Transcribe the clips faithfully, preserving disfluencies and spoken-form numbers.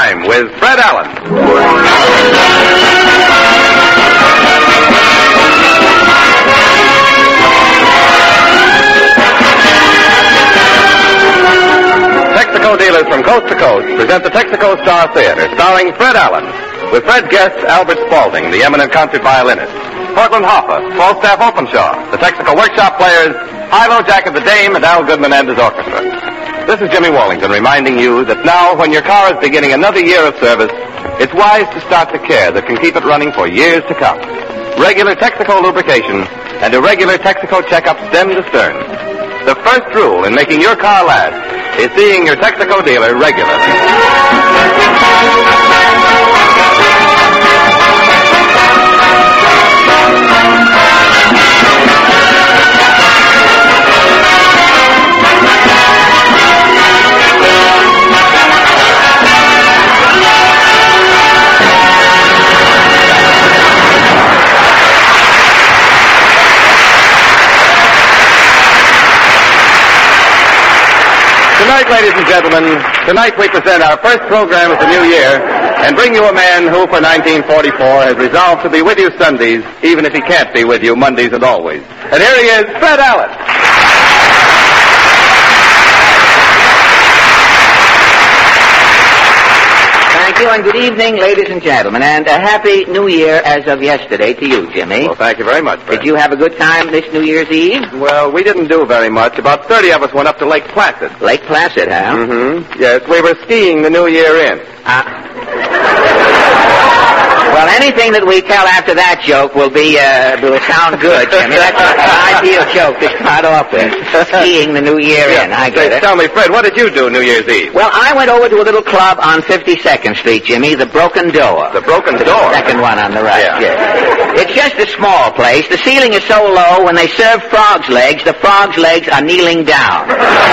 Time with Fred Allen. Texaco dealers from coast to coast present the Texaco Star Theater, starring Fred Allen, with Fred's guest Albert Spaulding, the eminent concert violinist, Portland Hoffa, Falstaff Openshaw, the Texaco Workshop Players, Hilo, Jack of the Dame, and Al Goodman and his orchestra. This is Jimmy Wallington reminding you that now, when your car is beginning another year of service, it's wise to start the care that can keep it running for years to come. Regular Texaco lubrication and a regular Texaco checkup stem to stern. The first rule in making your car last is seeing your Texaco dealer regularly. Tonight, ladies and gentlemen, tonight we present our first program of the new year and bring you a man who, for nineteen forty-four, has resolved to be with you Sundays, even if he can't be with you Mondays and always. And here he is, Fred Allen. Thank you, and good evening, ladies and gentlemen, and a happy New Year as of yesterday to you, Jimmy. Well, thank you very much, Fred. Did you have a good time this New Year's Eve? Well, we didn't do very much. About thirty of us went up to Lake Placid. Lake Placid, huh? Mm-hmm. Yes, we were skiing the New Year in. Uh, well, anything that we tell after that joke will be, uh, will sound good, Jimmy. That's an ideal joke to start off with. Skiing the New Year yeah. in. I get Say, it. Tell me, Fred, what did you do New Year's Eve? Well, I went over to a little club on fifty-second Street, Jimmy, the Broken Door. The Broken Door? Second one on the right, yeah. yes. It's just a small place. The ceiling is so low, when they serve frogs' legs, the frogs' legs are kneeling down.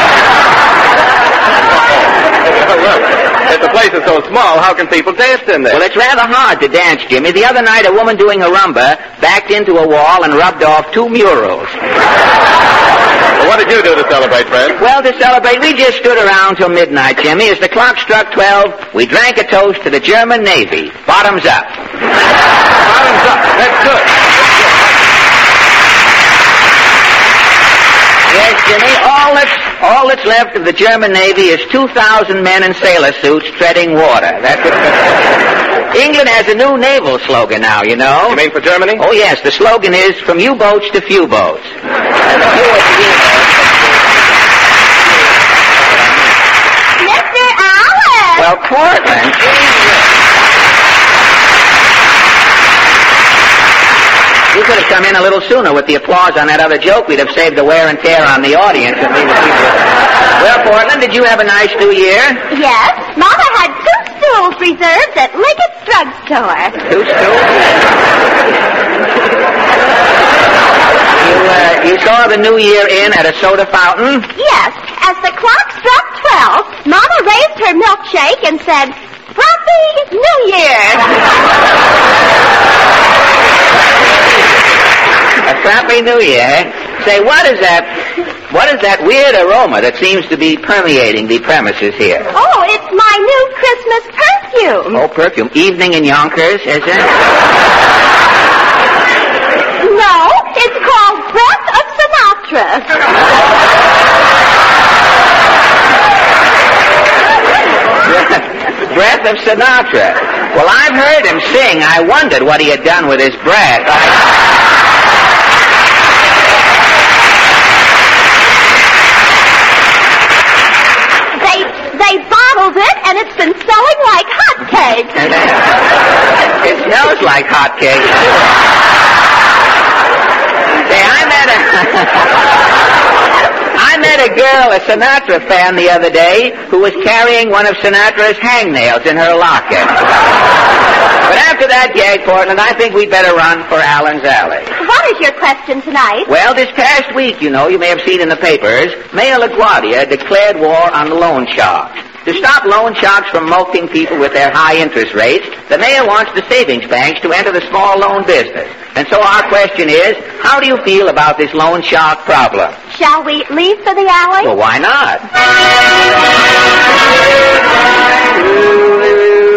Look, if the place is so small, how can people dance in there? Well, it's rather hard to dance, Jimmy. The other night, a woman doing a rumba backed into a wall and rubbed off two murals. Well, what did you do to celebrate, Fred? Well, to celebrate, we just stood around till midnight, Jimmy. As the clock struck twelve, we drank a toast to the German Navy. Bottoms up. Bottoms up. That's good. Yes, Jimmy, all that's, all that's left of the German Navy is two thousand men in sailor suits treading water. That's it. England has a new naval slogan now, you know. You mean for Germany? Oh, yes. The slogan is, from U-boats to few boats. Mister Allen! Well, Portland... You could have come in a little sooner with the applause on that other joke. We'd have saved the wear and tear on the audience. And leave the people... Well, Portland, did you have a nice New Year? Yes. Mama had two stools reserved at Liggett's drugstore. Two stools? you, uh, you saw the New Year in at a soda fountain? Yes. As the clock struck twelve, Mama raised her milkshake and said, Happy New Year! A crappy New Year. Say, what is that, what is that weird aroma that seems to be permeating the premises here? Oh, it's my new Christmas perfume. Oh, perfume. Evening in Yonkers, is it? No, it's called Breath of Sinatra. Breath of Sinatra. Well, I've heard him sing. I wondered what he had done with his breath. I... They bottled it, and it's been selling like hotcakes. It smells like hotcakes. Say, I met a... I met a girl, a Sinatra fan, the other day, who was carrying one of Sinatra's hangnails in her locket. But after that gag, Portland, I think we'd better run for Allen's Alley. What is your question tonight? Well, this past week, you know, you may have seen in the papers, Mayor LaGuardia declared war on the loan sharks. To stop loan sharks from mulcting people with their high interest rates, the mayor wants the savings banks to enter the small loan business. And so our question is, how do you feel about this loan shark problem? Shall we leave for the alley? Well, why not?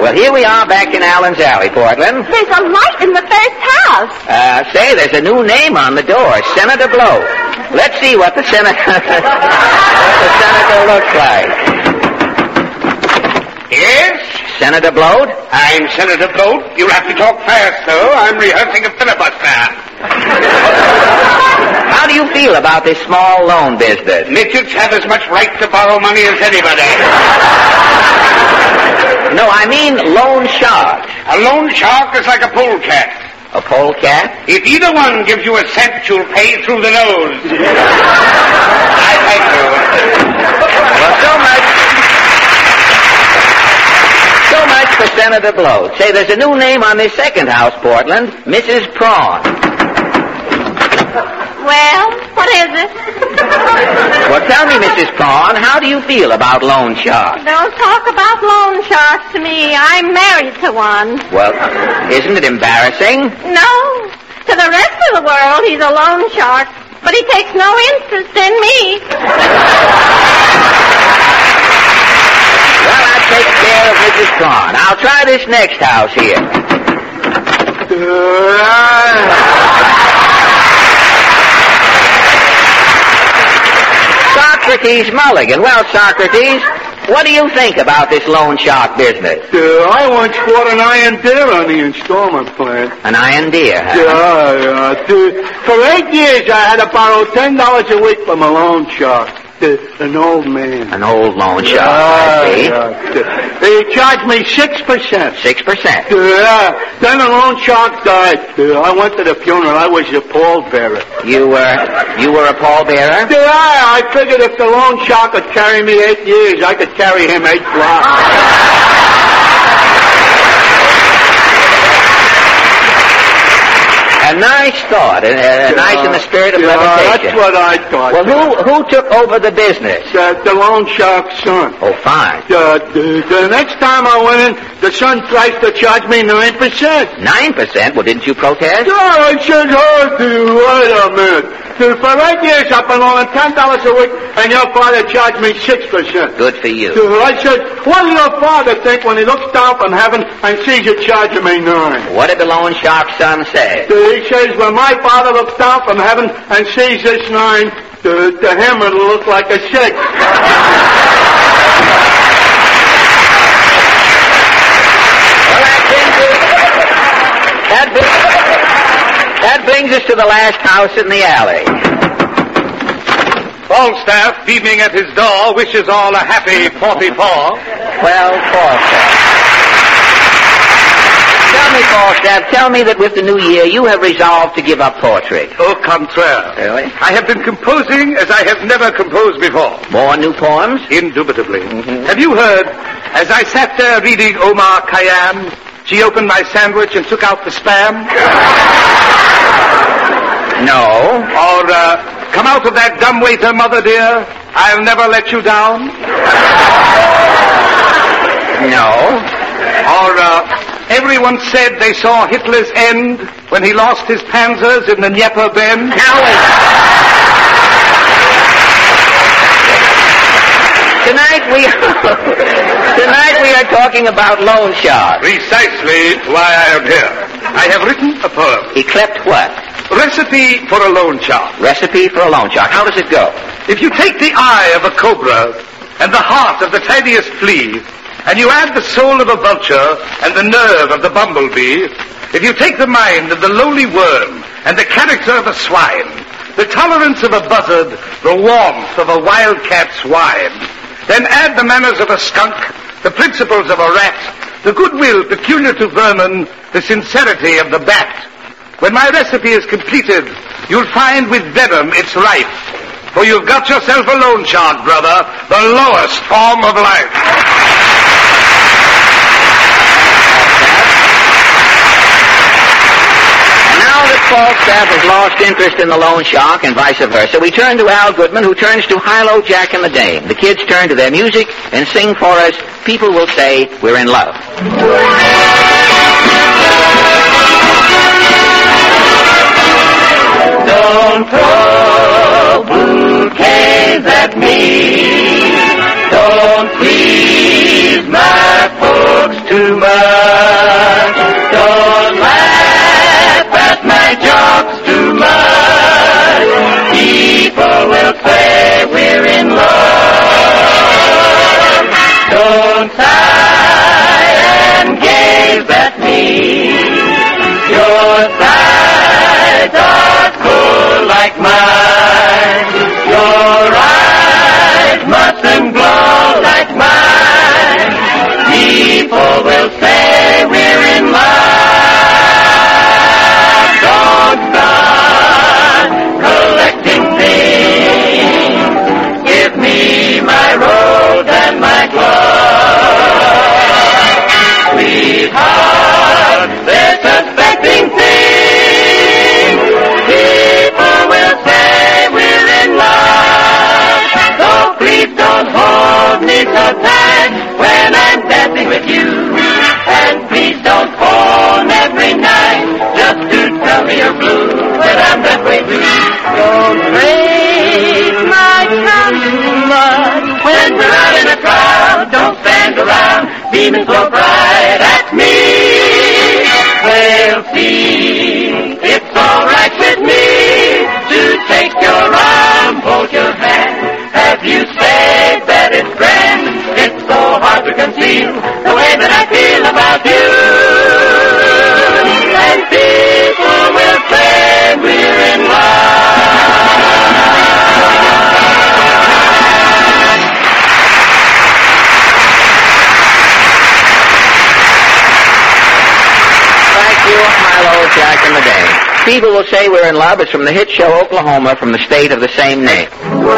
Well, here we are back in Allen's Alley, Portland. There's a light in the first house. Uh, say, there's a new name on the door, Senator Blow. Let's see what the senator, what the senator looks like. Yes? Senator Bloat? I'm Senator Bloat. You'll have to talk fast, though. I'm rehearsing a filibuster. How do you feel about this small loan business? Midgets have as much right to borrow money as anybody. No, I mean loan sharks. A loan shark is like a polecat. A polecat? If either one gives you a cent, you'll pay through the nose. I thank you. Well, so much... So much for Senator Bloat. Say, there's a new name on this second house, Portland. Missus Prawn. Well, what is it? Well, tell me, Missus Prawn, how do you feel about loan sharks? Don't talk about loan sharks to me. I'm married to one. Well, isn't it embarrassing? No. To the rest of the world, he's a loan shark, but he takes no interest in me. Well, that takes care of Missus Prawn. I'll try this next house here. Socrates Mulligan. Well, Socrates, what do you think about this loan shark business? Uh, I once bought an iron deer on the installment plan. An iron deer, huh? Yeah, yeah. To, for eight years, I had to borrow ten dollars a week from a loan shark. Uh, an old man. An old loan shark, Yeah, I see. yeah. He charged me six percent. Six percent. Yeah. Then the loan shark died. Uh, I went to the funeral. I was a pallbearer. You were, you were a pallbearer? Yeah, I figured if the loan shark could carry me eight years, I could carry him eight blocks. A nice thought, uh, Yeah, nice in the spirit of yeah, levitation. that's what I thought. Well, who who took over the business? Uh, the loan shark's son. Oh, fine. Uh, the, the next time I went in, the son tries to charge me nine percent. Nine percent? Well, didn't you protest? Yeah, I said, oh, dude, wait a minute. Dude, for eight years, I've been loaning ten dollars a week, and your father charged me six percent. Good for you. Dude, I said, what does your father think when he looks down from heaven and sees you charging me nine? What did the loan shark's son say? Dude, he says, when my father looks down from heaven and sees this nine, to, to him it'll look like a six. Well, that brings us, that, brings, that brings us to the last house in the alley. Falstaff, beaming at his door, wishes all a happy forty-four. Well, Falstaff. Tell me, Falstaff, tell me that with the new year you have resolved to give up poetry. Au contraire. Really? I have been composing as I have never composed before. More new poems? Indubitably. Mm-hmm. Have you heard, as I sat there reading Omar Khayyam, she opened my sandwich and took out the spam? No. Or, uh, come out of that dumbwaiter, mother dear. I'll never let you down. No. Or, uh, everyone said they saw Hitler's end when he lost his panzers in the Dnieper Bend. Now wait. Tonight we tonight we are talking about loan sharks. Precisely why I am here. I have written a poem. Eclipse what? Recipe for a loan shark. Recipe for a loan shark. How does it go? If you take the eye of a cobra and the heart of the tiniest flea, and you add the soul of a vulture and the nerve of the bumblebee, if you take the mind of the lowly worm and the character of a swine, the tolerance of a buzzard, the warmth of a wildcat's whine, then add the manners of a skunk, the principles of a rat, the goodwill peculiar to vermin, the sincerity of the bat. When my recipe is completed, you'll find with venom its rife. For you've got yourself a loan shark, brother, the lowest form of life. And now that Falstaff has lost interest in the loan shark and vice versa, we turn to Al Goodman, who turns to Hilo, Jack, and the Dame. The kids turn to their music and sing for us, People Will Say We're in Love. Don't throw bouquets at me. Don't squeeze my folks too much. Don't laugh at my jokes too much. People will say we're in love. Don't sigh and gaze at me. Your sighs are cold like mine. Your eyes mustn't glow like mine. People will say we're in love. Don't start collecting things. Give me my rose and my glove. Sweetheart, they're suspecting things. People will say we're in love. So please don't hold me so tight when I'm dancing with you. And please don't phone every night just to tell me you're blue when I'm that way too. Don't praise my charm too much when we're out in a crowd. Don't stand around beaming so bright at me. Well, see, it's all right with me to take your arm, hold your hand. Have you said that it's grand? It's so hard to conceal the way that I feel about you. And people will say we're in Thank you, Milo, Jack, and the Dane. People will say we're in love. It's from the hit show Oklahoma from the state of the same name.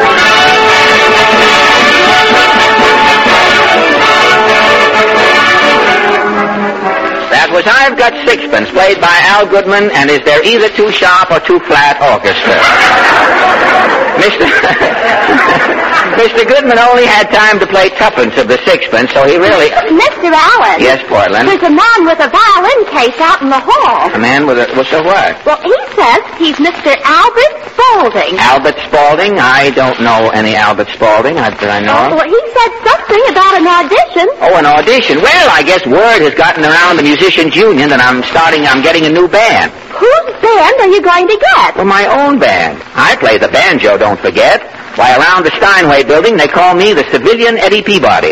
That was I've Got Sixpence, played by Al Goodman, and is there either too sharp or too flat orchestra? Mister Mister Goodman only had time to play tuppence of the sixpence, so he really... Mister Allen. Yes, Portland? There's a man with a violin case out in the hall. A man with a... Well, so what? Well, he says he's Mister Albert Spaulding. Albert Spaulding? I don't know any Albert Spaulding. I, did I know him? Well, he said something about an audition. Oh, an audition. Well, I guess word has gotten around the Musicians Union that I'm starting, I'm getting a new band. Whose band are you going to get? Well, my own band. I play the banjo, don't forget. Why, around the Steinway building, they call me the civilian Eddie Peabody.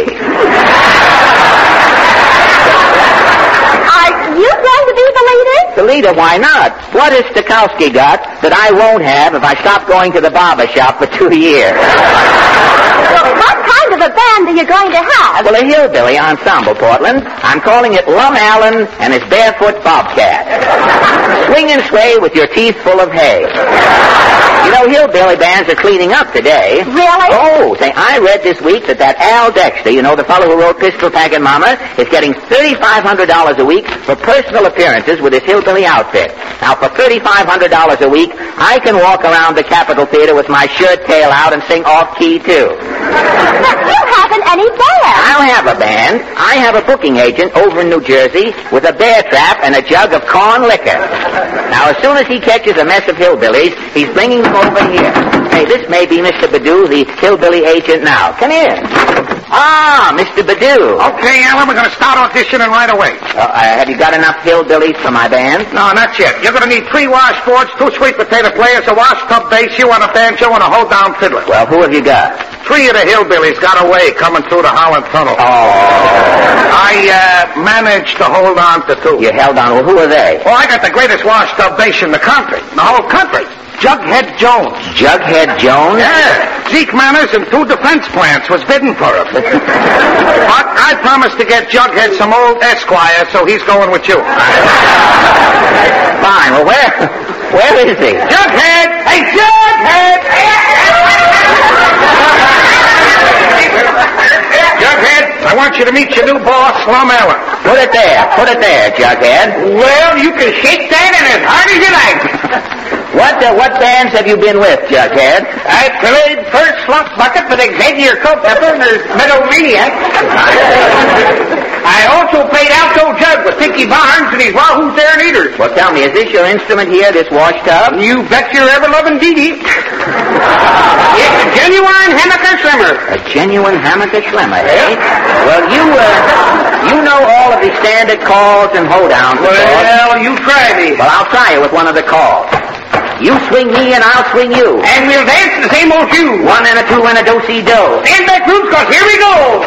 Are you going to be the leader? The leader, why not? What has Stokowski got that I won't have if I stop going to the barber shop for two years? Well, what kind of a band are you going to have? Well, a hillbilly ensemble, Portland. I'm calling it Lum Allen and his Barefoot Bobcat. Swing and sway with your teeth full of hay. You know, hillbilly bands are cleaning up today. Really? Oh, say, I read this week that that Al Dexter, you know, the fellow who wrote Pistol Packin' Mama, is getting thirty-five hundred dollars a week for personal appearances with his hillbilly outfit. Now, for thirty-five hundred dollars a week, I can walk around the Capitol Theater with my shirt tail out and sing off-key, too. But you haven't any band. I'll have a band. I have a booking agent over in New Jersey with a bear trap and a jug of corn liquor. Now, as soon as he catches a mess of hillbillies, he's bringing them over here. Hey, this may be Mister Badu, the hillbilly agent now. Come here. Ah, Mister Badu. Okay, Alan, we're going to start auditioning right away. Uh, uh, have you got enough hillbillies for my band? No, not yet. You're going to need three washboards, two sweet potato players, a washtub bass, you on a banjo, and a hold-down fiddler. Well, who have you got? Three of the hillbillies got away coming through the Holland Tunnel. Oh. I uh, managed to hold on to two. You held on. Well, who are they? Well, I got the greatest washtub bass in the country, in the whole country. Jughead Jones. Jughead Jones? Yeah. Zeke Manners and two defense plants was bidding for him. But I promised to get Jughead some old Esquire, so he's going with you. Fine. Well, where, where is he? Jughead! Hey, Jughead! Jughead, I want you to meet your new boss, Lum Allen. Put it there. Put it there, Jughead. Well, you can shake that in as hard as you like. What uh, what bands have you been with, Jughead? I played first slump bucket with Xavier Culpepper and his Meadowmaniac. I also played alto jug with Pinky Barnes and his Wahoo Serenaders. Well, tell me, is this your instrument here, this washtub? You bet your ever-loving Dee Dee. It's a genuine genuine hammock slimmer. A genuine hammock slimmer, eh? Well, you, uh, you know all of the standard calls and hoedowns. Well, you try me. Well, I'll try it with one of the calls. You swing me and I'll swing you. And we'll dance the same old tune. One and a two and a do-si-do. Stand back, Roots, cause here we go.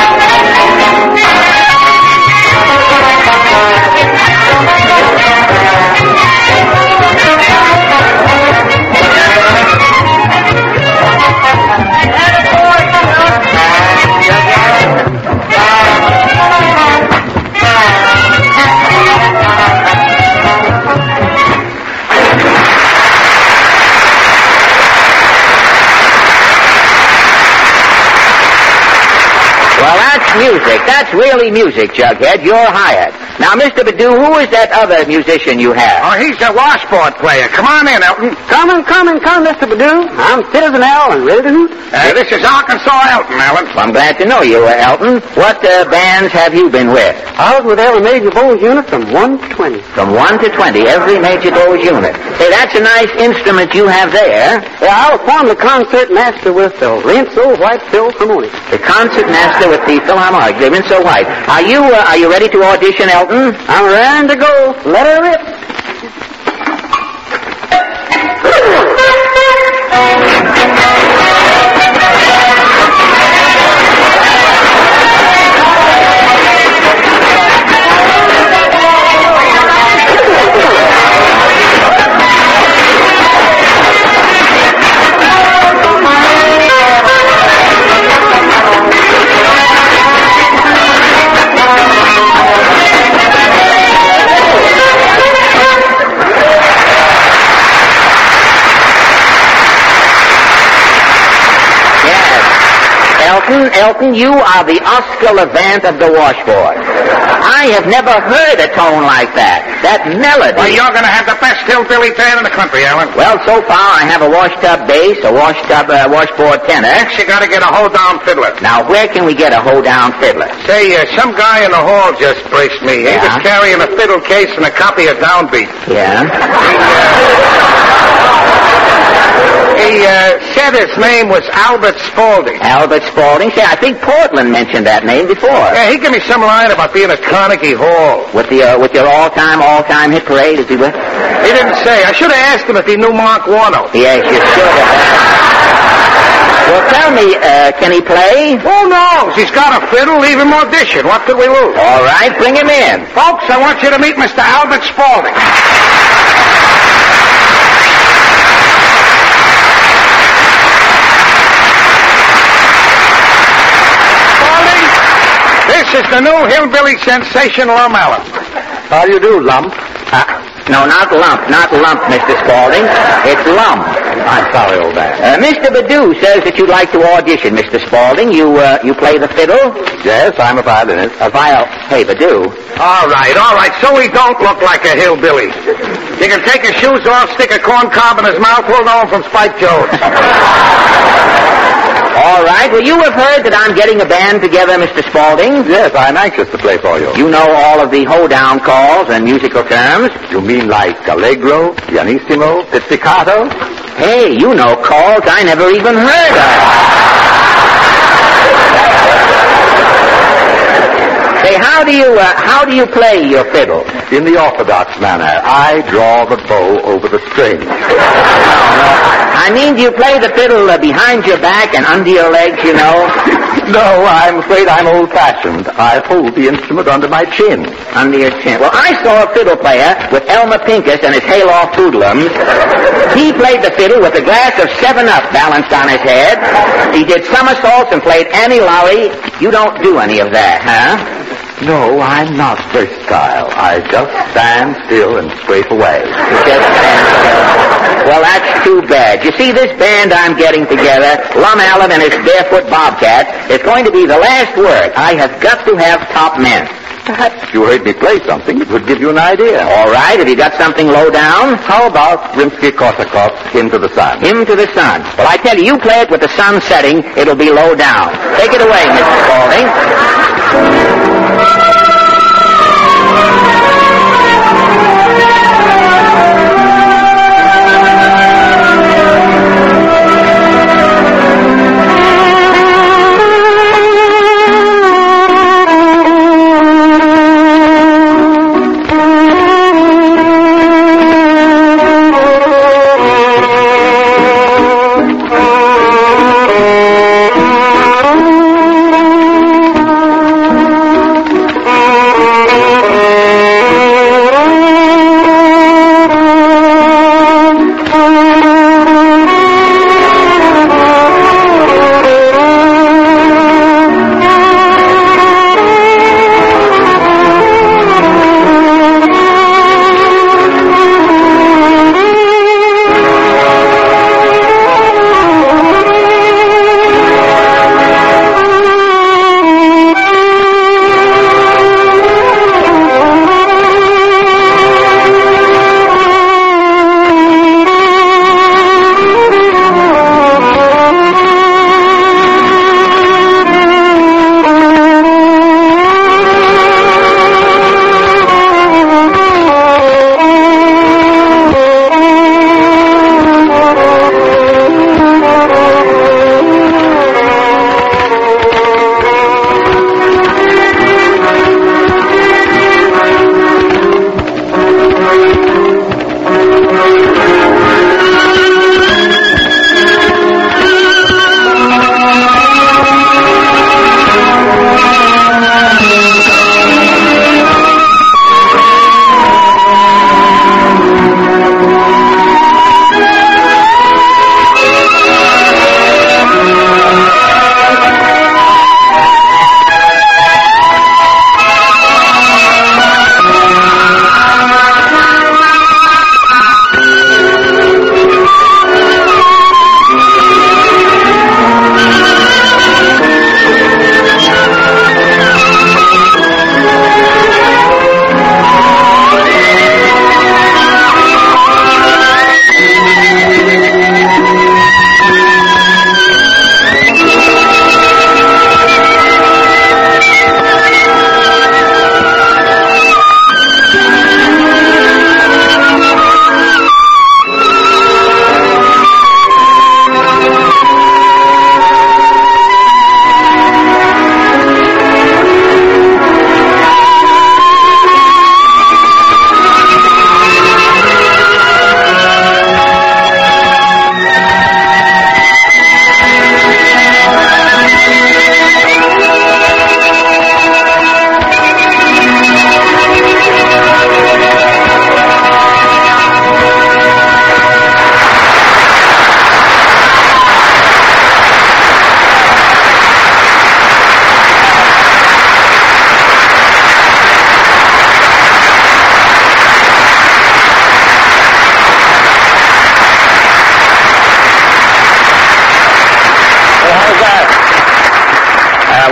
Well, that's music. That's really music, Jughead. You're hired. Now, Mister Badu, who is that other musician you have? Oh, he's a washboard player. Come on in, Elton. Come, come, come, Mister Badu. I'm Citizen Al and ready to hoot. Uh, this is Arkansas Elton, Alan. Well, I'm glad to know you, uh, Elton. What uh, bands have you been with? I was with every major bowls unit from one to twenty. From one to twenty, every major bowls unit. Say, that's a nice instrument you have there. Yeah, I was formerly concert master with the Rinso White Philharmonic. The concert master with the Philharmonic, the Rinso White. Are you, uh, are you ready to audition, Elton? I'm ready to go. Let her rip. Elton, Elton, you are the Oscar Levant of the washboard. I have never heard a tone like that. That melody. Well, you're going to have the best hillbilly band in the country, Alan. Well, so far I have a washtub bass, a washtub uh, washboard tenor. Next, you got to get a hold-down fiddler. Now, where can we get a hold-down fiddler? Say, uh, some guy in the hall just braced me. He Yeah? was carrying a fiddle case and a copy of Downbeat. Yeah? He uh, said his name was Albert Spaulding. Albert Spaulding. Say, I think Portland mentioned that name before. Yeah, he gave me some line about being at Carnegie Hall. With the uh, with your all-time, all-time hit parade, is he with? He didn't say. I should have asked him if he knew Mark Warno. Yes, you should have. Well, tell me, uh, can he play? Who knows? He's got a fiddle. Leave him audition. What could we lose? All right, bring him in. Folks, I want you to meet Mister Albert Spaulding. Spaulding, this is the new hillbilly sensation, Lum Allen. How do you do, Lump? Uh, no, not lump, not lump, Mister Spaulding. It's lump. I'm sorry, old man. Uh, Mister Badu says that you'd like to audition, Mister Spaulding. You, uh, you play the fiddle? Yes, I'm a violinist. A viol... Hey, Badu. All right, all right, so he don't look like a hillbilly. He can take his shoes off, stick a corn cob in his mouth, we'll know him from Spike Jones. All right, well, you have heard that I'm getting a band together, Mister Spaulding. Yes, I'm anxious to play for you. You know all of the hoedown calls and musical terms. You mean like allegro, pianissimo, pizzicato? Hey, you know calls I never even heard of. Say, how do you, uh, how do you play your fiddle? In the orthodox manner, I draw the bow over the string. I mean, do you play the fiddle uh, behind your back and under your legs, you know? No, I'm afraid I'm old-fashioned. I hold the instrument under my chin. Under your chin. Well, I saw a fiddle player with Elmer Pincus and his Hayloft hoodlums. He played the fiddle with a glass of seven up balanced on his head. He did somersaults and played Annie Laurie. You don't do any of that, huh? No, I'm not versatile. I just stand still and scrape away. Just stand still. Well, that's too bad. You see, this band I'm getting together, Lum Allen and his Barefoot Bobcat, is going to be the last word. I have got to have top men. Perhaps if you heard me play something, it would give you an idea. All right, have you got something low down? How about Rimsky-Korsakov's Hymn to the Sun? Hymn to the Sun. Well, I tell you, you play it with the sun setting, it'll be low down. Take it away, Mister Spaulding.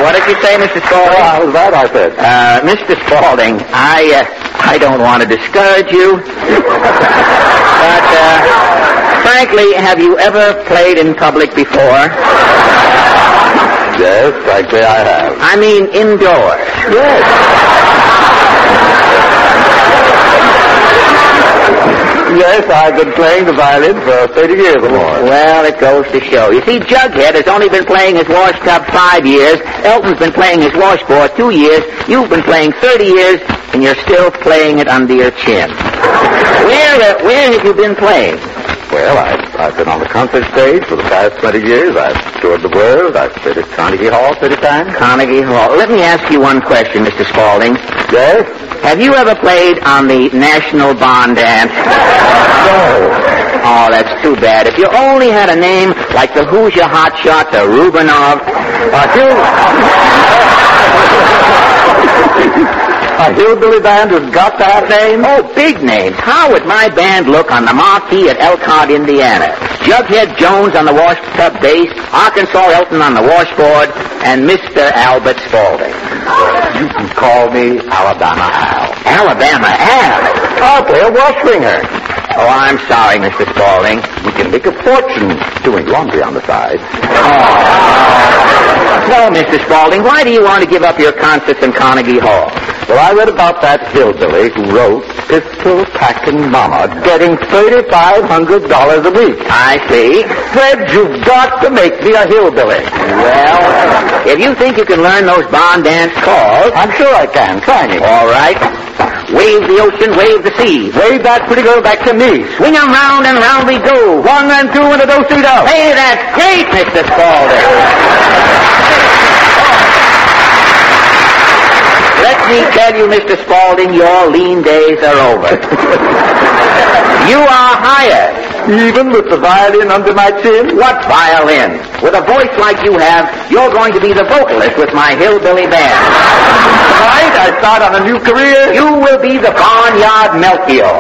what did you say, Mister Spaulding? Oh, how's that, I said? Uh, Mister Spaulding, I, uh, I don't want to discourage you, but, uh, frankly, have you ever played in public before? Yes, frankly, I have. I mean indoors. Yes. Yes, I've been playing the violin for thirty years or more. Well, it goes to show. You see, Jughead has only been playing his wash tub five years. Elton's been playing his washboard two years. You've been playing thirty years, and you're still playing it under your chin. Where, uh, where have you been playing? Well, I've, I've been on the concert stage for the past twenty years. I've toured the world. I've played at Carnegie Hall thirty times. Carnegie Hall. Let me ask you one question, Mister Spaulding. Yes? Have you ever played on the National Barn Dance? No. Oh, that's too bad. If you only had a name like the Hoosier Hotshots or Rubinov, or Hill... A hillbilly band has got that name? Oh, big names. How would my band look on the marquee at Elkhart, Indiana? Jughead Jones on the washtub bass, Arkansas Elton on the washboard, and Mister Albert Spaulding. You can call me Alabama Al. Alabama Al? I'll play a wash ringer. Oh, I'm sorry, Mister Spaulding. You can make a fortune doing laundry on the side. Oh. No, Mister Spaulding, why do you want to give up your concerts in Carnegie Hall? Well, I read about that hillbilly who wrote Pistol Packing Mama getting thirty-five hundred dollars a week. I see. Fred, you've got to make me a hillbilly. Well, if you think you can learn those barn dance calls... I'm sure I can. Try me. All right. Wave the ocean, wave the sea. Wave that pretty girl back to me. Swing 'em round and round we go. One and two and a do-si-do. Hey, that's great, Mister Spaulding. Let me tell you, Mister Spaulding, your lean days are over. You are hired. Even with the violin under my chin? What violin? With a voice like you have, you're going to be the vocalist with my hillbilly band. Right, I start on a new career. You will be the barnyard Melchior.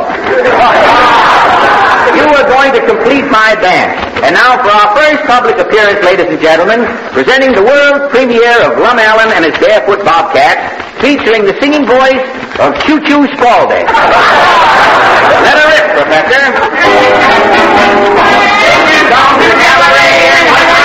You are going to complete my band. And now for our first public appearance, ladies and gentlemen, presenting the world premiere of Lum Allen and his Barefoot Bobcats, featuring the singing voice of Choo Choo Spaulding. Let her rip, Professor. Down to Gallery and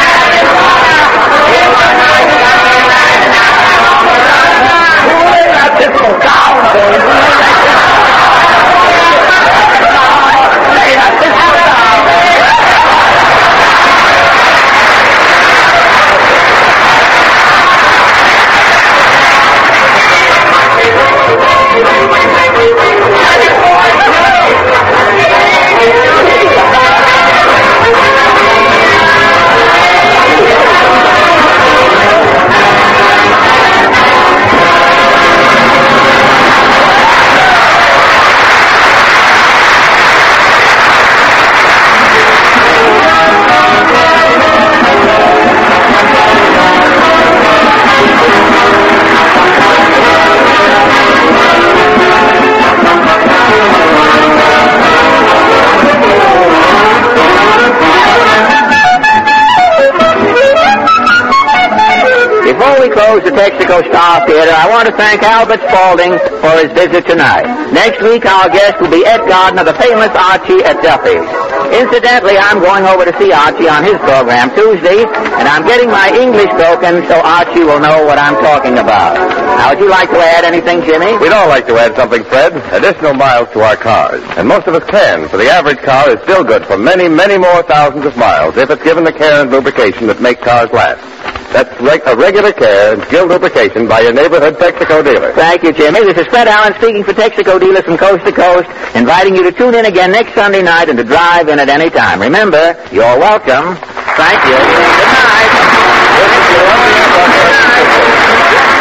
close the Texaco Star Theater, I want to thank Albert Spaulding for his visit tonight. Next week, our guest will be Ed Gardner, the famous Archie at Duffy's. Incidentally, I'm going over to see Archie on his program Tuesday, and I'm getting my English broken so Archie will know what I'm talking about. Now, would you like to add anything, Jimmy? We'd all like to add something, Fred. Additional miles to our cars. And most of us can, for the average car is still good for many, many more thousands of miles if it's given the care and lubrication that make cars last. That's reg- a regular care and skilled lubrication by your neighborhood Texaco dealer. Thank you, Jimmy. This is Fred Allen speaking for Texaco dealers from coast to coast, inviting you to tune in again next Sunday night and to drive in at any time. Remember, you're welcome. Thank you. Good night. Good night.